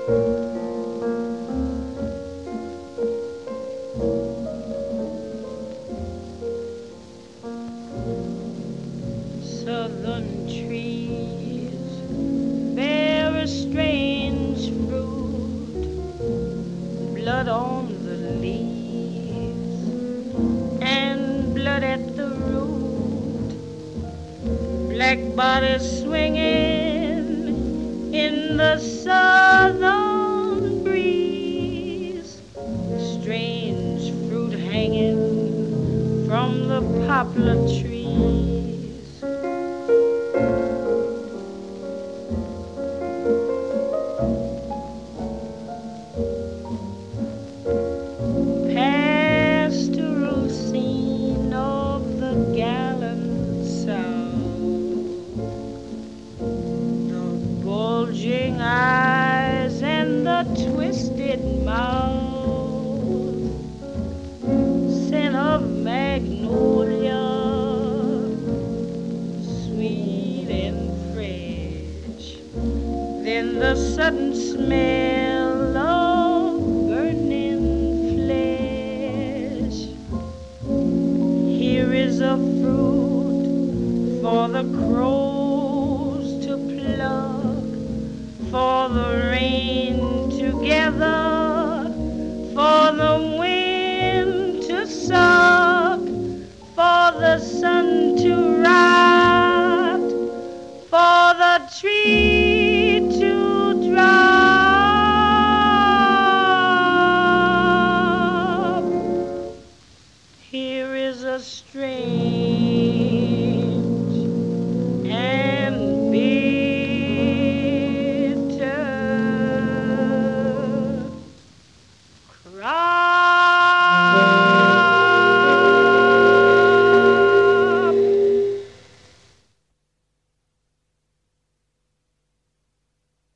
Southern trees bear a strange fruit, blood on the leaves and blood at the root, black bodies swinging in the southern breeze, strange fruit hanging from the poplar trees. Pastoral scene of the gallant South, the bulging eyes and the twisted mouth, scent of magnolia, sweet and fresh, then the sudden smell of burning flesh. Here is a fruit for the crows to pluck, for the rain to gather, for the wind to suck, for the sun to rot, for the tree